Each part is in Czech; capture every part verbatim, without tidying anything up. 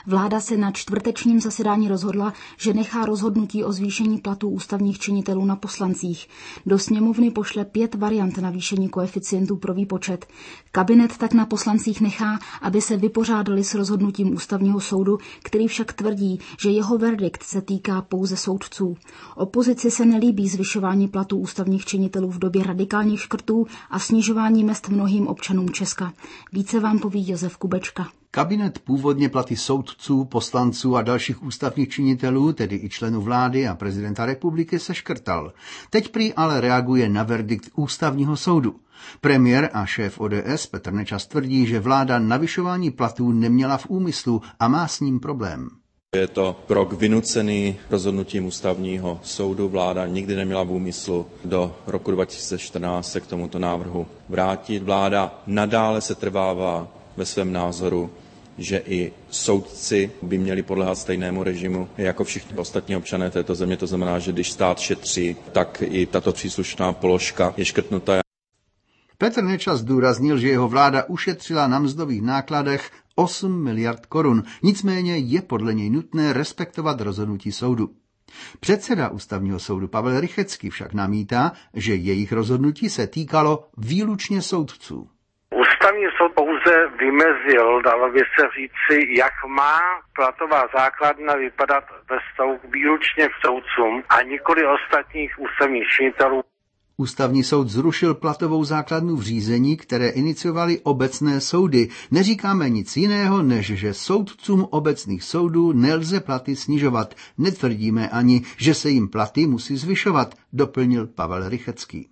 Vláda se na čtvrtečním zasedání rozhodla, že nechá rozhodnutí o zvýšení platů ústavních činitelů na poslancích. Do sněmovny pošle pět variant navýšení koeficientů pro výpočet. Kabinet tak na poslancích nechá, aby se vypořádali s rozhodnutím ústavního soudu, který však tvrdí, že jeho verdikt se týká pouze soudců. Opozici se nelíbí zvyšování platů ústavních činitelů v době radikálních škrtů a snižování mezd mnohým občanům Česka. Více vám poví Josef Kubečka. Kabinet původně platy soudců, poslanců a dalších ústavních činitelů, tedy i členů vlády a prezidenta republiky, seškrtal. Teď prý ale reaguje na verdikt ústavního soudu. Premiér a šéf O D S Petr Nečas tvrdí, že vláda navyšování platů neměla v úmyslu a má s ním problém. Je to krok vynucený rozhodnutím ústavního soudu. Vláda nikdy neměla v úmyslu do roku dva tisíce čtrnáct se k tomuto návrhu vrátit. Vláda nadále se trvává ve svém názoru, že i soudci by měli podléhat stejnému režimu jako všichni ostatní občané této země. To znamená, že když stát šetří, tak i tato příslušná položka je škrtnuta. Petr Nečas zdůraznil, že jeho vláda ušetřila na mzdových nákladech osm miliard korun. Nicméně je podle něj nutné respektovat rozhodnutí soudu. Předseda ústavního soudu Pavel Rychetský však namítá, že jejich rozhodnutí se týkalo výlučně soudců. Ústavní soud pouze vymezil, dalo by se říci, jak má platová základna vypadat ve vztahu výlučně k soudcům a nikoli ostatních ústavních činitelů. Ústavní soud zrušil platovou základnu v řízení, které iniciovaly obecné soudy. Neříkáme nic jiného, než že soudcům obecných soudů nelze platy snižovat. Netvrdíme ani, že se jim platy musí zvyšovat, doplnil Pavel Rychetský.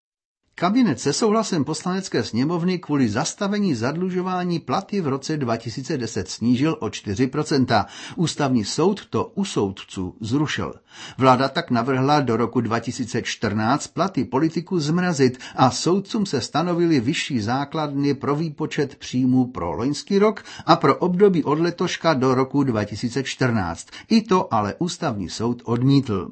Kabinet se souhlasem poslanecké sněmovny kvůli zastavení zadlužování platy v roce dva tisíce deset snížil o čtyři procenta. Ústavní soud to u soudců zrušil. Vláda tak navrhla do roku dva tisíce čtrnáct platy politiků zmrazit a soudcům se stanovily vyšší základny pro výpočet příjmů pro loňský rok a pro období od letoška do roku dva tisíce čtrnáct. I to ale ústavní soud odmítl.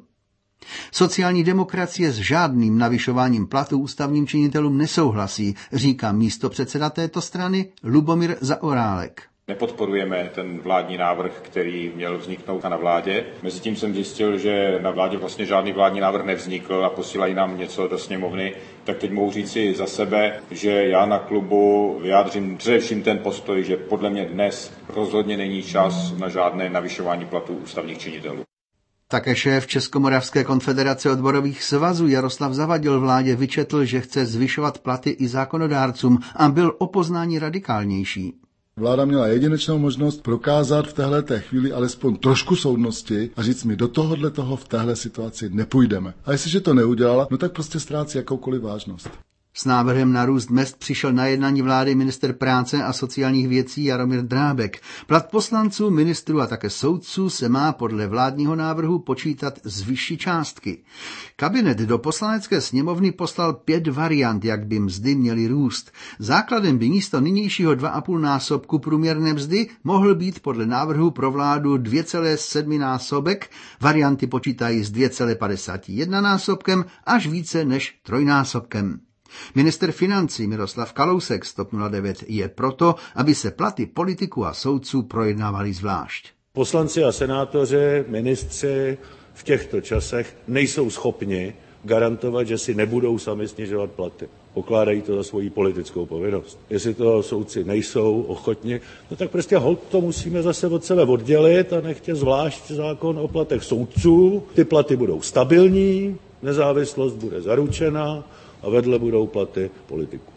Sociální demokracie s žádným navyšováním platů ústavním činitelům nesouhlasí, říká místopředseda této strany Lubomír Zaorálek. Nepodporujeme ten vládní návrh, který měl vzniknout na vládě. Mezitím jsem zjistil, že na vládě vlastně žádný vládní návrh nevznikl a posílají nám něco do sněmovny. Tak teď mohu říci za sebe, že já na klubu vyjádřím především ten postoj, že podle mě dnes rozhodně není čas na žádné navyšování platů ústavních činitelů. Také šéf Českomoravské konfederace odborových svazů Jaroslav Zavadil vládě vyčetl, že chce zvyšovat platy i zákonodárcům a byl o poznání radikálnější. Vláda měla jedinečnou možnost prokázat v téhleté chvíli alespoň trošku soudnosti a říct mi, do tohohle toho v téhle situaci nepůjdeme. A jestliže to neudělala, no tak prostě ztrácí jakoukoliv vážnost. S návrhem na růst mezd přišel na jednání vlády ministr práce a sociálních věcí Jaromír Drábek. Plat poslanců, ministrů a také soudců se má podle vládního návrhu počítat z vyšší částky. Kabinet do poslanecké sněmovny poslal pět variant, jak by mzdy měly růst. Základem by místo nynějšího dva a půl násobku průměrné mzdy mohl být podle návrhu pro vládu dva celé sedm násobek, varianty počítají s dva celé padesát jedna násobkem až více než trojnásobkem. Ministr financí Miroslav Kalousek z T O P nula devět je proto, aby se platy politiků a soudců projednávaly zvlášť. Poslanci a senátoři, ministři v těchto časech nejsou schopni garantovat, že si nebudou sami snižovat platy. Pokládají to za svoji politickou povinnost. Jestli to soudci nejsou ochotni, no tak prostě holt to musíme zase od sebe oddělit a nechtě zvlášť zákon o platech soudců. Ty platy budou stabilní, nezávislost bude zaručena a vedle budou platy politiků.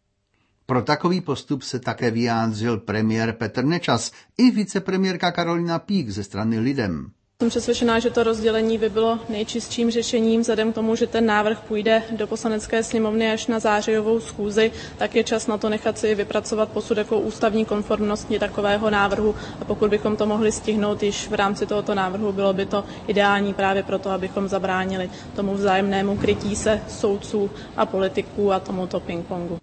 Pro takový postup se také vyjádřil premiér Petr Nečas i vicepremiérka Karolina Pík ze strany Lidem. Jsem přesvědčená, že to rozdělení by bylo nejčistším řešením, vzhledem k tomu, že ten návrh půjde do poslanecké sněmovny až na zářijovou schůzi, tak je čas na to nechat si vypracovat posudek o ústavní konformnosti takového návrhu a pokud bychom to mohli stihnout již v rámci tohoto návrhu, bylo by to ideální právě proto, abychom zabránili tomu vzájemnému krytí se soudců a politiků a tomuto pingpongu.